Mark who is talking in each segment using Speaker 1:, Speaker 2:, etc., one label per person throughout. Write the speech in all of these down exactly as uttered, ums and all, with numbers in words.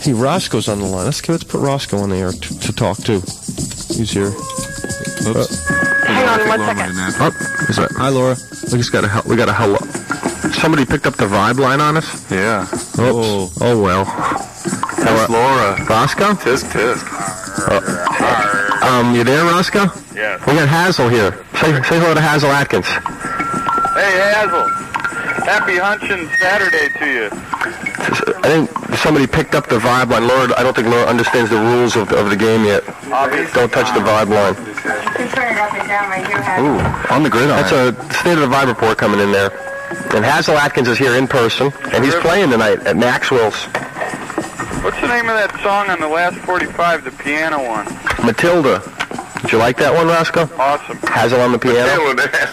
Speaker 1: Hey, Roscoe's on the line. Let's, let's put Roscoe on the air to, to talk to. He's here.
Speaker 2: Oops.
Speaker 1: Uh,
Speaker 3: Hang on one second.
Speaker 1: Oh, is that, hi, Laura. We just got a we got a hello. Somebody picked up the vibe line on us.
Speaker 2: Yeah.
Speaker 1: Oops. Oh, oh well.
Speaker 2: That's Laura.
Speaker 1: Roscoe?
Speaker 2: Tisk, tisk.
Speaker 1: Uh, um, you there, Roscoe?
Speaker 4: Yeah.
Speaker 1: We got Hazel here. Say, say hello to Hazel Atkins.
Speaker 4: Hey, Hazel. Happy Hunchin' Saturday to you.
Speaker 1: I think somebody picked up the vibe line. Laura, I don't think Laura understands the rules of, of the game yet.
Speaker 4: Obviously.
Speaker 1: Don't touch the vibe line.
Speaker 3: You can turn it up and down right here.
Speaker 1: Ooh, on the gridiron. That's a State of the Vibe report coming in there. And Hazel Atkins is here in person, and he's playing tonight at Maxwell's.
Speaker 4: What's the name of that song on the last forty-five, the piano one?
Speaker 1: Matilda. Did you like that one, Roscoe?
Speaker 4: Awesome.
Speaker 1: Hazel on the piano?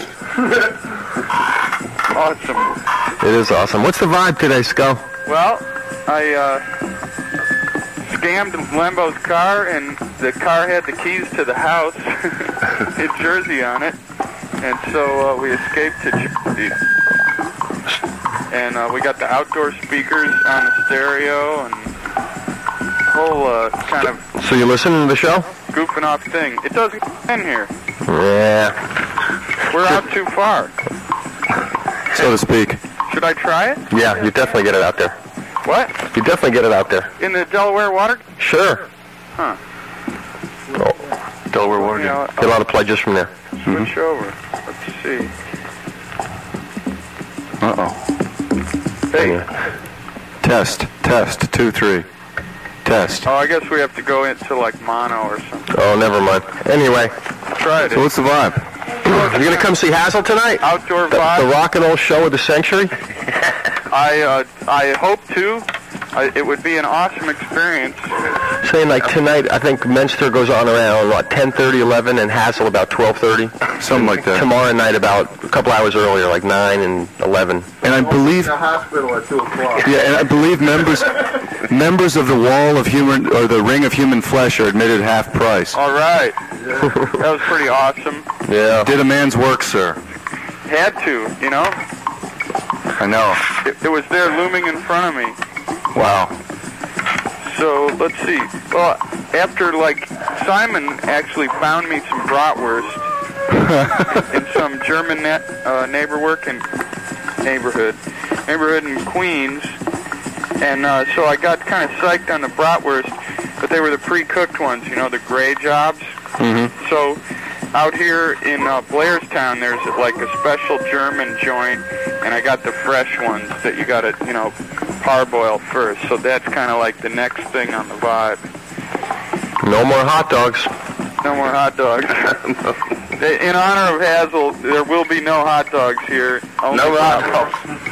Speaker 4: Awesome.
Speaker 1: It is awesome. What's the vibe today, Sco?
Speaker 4: Well, I uh, scammed Lembo's car, and the car had the keys to the house in Jersey on it. And so uh, we escaped to Jersey. And uh, we got the outdoor speakers on the stereo and whole uh, kind of...
Speaker 1: So you listening to the show?
Speaker 4: Goofing off thing. It doesn't in here.
Speaker 1: Yeah.
Speaker 4: We're out too far.
Speaker 1: So to speak.
Speaker 4: Should I try it?
Speaker 1: Yeah, you definitely get it out there.
Speaker 4: What?
Speaker 1: You definitely get it out there.
Speaker 4: In the Delaware water?
Speaker 1: Sure.
Speaker 4: Huh.
Speaker 1: Oh, Delaware water.
Speaker 4: You know,
Speaker 1: get a lot of pledges from there.
Speaker 4: Switch
Speaker 1: mm-hmm.
Speaker 4: over. Let's see.
Speaker 2: Uh-oh.
Speaker 4: Hey.
Speaker 1: Yeah.
Speaker 2: Test, test, two, three. Test.
Speaker 4: Oh, I guess we have to go into like mono or something.
Speaker 1: Oh, never mind. Anyway.
Speaker 4: Try it.
Speaker 2: So what's the vibe?
Speaker 1: You gonna come see Hazel tonight?
Speaker 4: Outdoor
Speaker 1: the,
Speaker 4: vibe.
Speaker 1: The rock and roll show of the century?
Speaker 4: I uh, I hope to. I, it would be an awesome experience.
Speaker 1: Saying like tonight, I think Menster goes on around, what, ten thirty, eleven, and Hazel about twelve thirty?
Speaker 2: Something like that.
Speaker 1: Tomorrow night about a couple hours earlier, like nine and eleven.
Speaker 2: And I believe...
Speaker 5: the hospital at two o'clock.
Speaker 2: Yeah, and I believe members members of the Wall of Human, or the Ring of Human Flesh are admitted half price.
Speaker 4: All right. That was pretty awesome.
Speaker 1: Yeah.
Speaker 2: Did a man's work, sir.
Speaker 4: Had to, you know?
Speaker 2: I know.
Speaker 4: It, it was there looming in front of me.
Speaker 2: Wow.
Speaker 4: So, let's see. Well, after, like, Simon actually found me some bratwurst in some German net, uh, neighborhood in neighborhood, neighborhood in Queens, and uh, so I got kind of psyched on the bratwurst, but they were the pre-cooked ones, you know, the gray jobs.
Speaker 1: Mm-hmm.
Speaker 4: So, out here in uh, Blairstown, there's like a special German joint, and I got the fresh ones that you got to, you know, parboil first. So that's kind of like the next thing on the vibe.
Speaker 1: No more hot dogs.
Speaker 4: No more hot dogs. In honor of Hazel, there will be no hot dogs here. Only
Speaker 1: no hot dogs.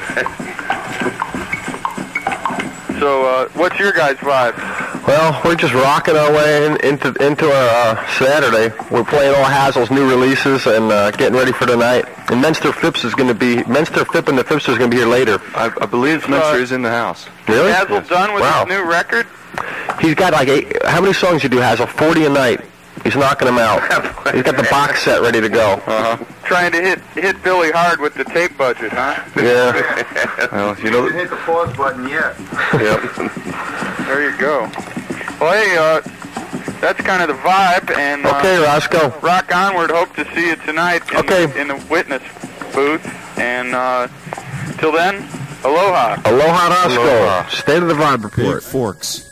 Speaker 4: So, uh, what's your guys' vibe?
Speaker 1: Well, we're just rocking our way in, into into our uh, Saturday. We're playing all Hazel's new releases and uh, getting ready for tonight. And Menster Phipps is going to be Menster Phipp and the Phipps is going to be here later.
Speaker 2: I, I believe Menster uh, is in the house.
Speaker 1: Really?
Speaker 4: Hazel done with
Speaker 1: wow.
Speaker 4: his new record?
Speaker 1: He's got like eight. How many songs you do, Hazel? Forty a night. He's knocking them out. He's got the box set ready to go.
Speaker 4: Uh-huh. Trying to hit hit Billy hard with the tape budget, huh?
Speaker 1: Yeah.
Speaker 2: Well, you know,
Speaker 5: you hit the pause button yet.
Speaker 1: Yep.
Speaker 4: There you go. Well, hey, uh, that's kind of the vibe, and uh,
Speaker 1: okay, Roscoe.
Speaker 4: Rock onward. Hope to see you tonight in,
Speaker 1: okay.
Speaker 4: in the witness booth. And uh, till then, aloha.
Speaker 1: Aloha, Roscoe.
Speaker 2: Aloha.
Speaker 1: State of the Vibe report.
Speaker 6: Big Forks.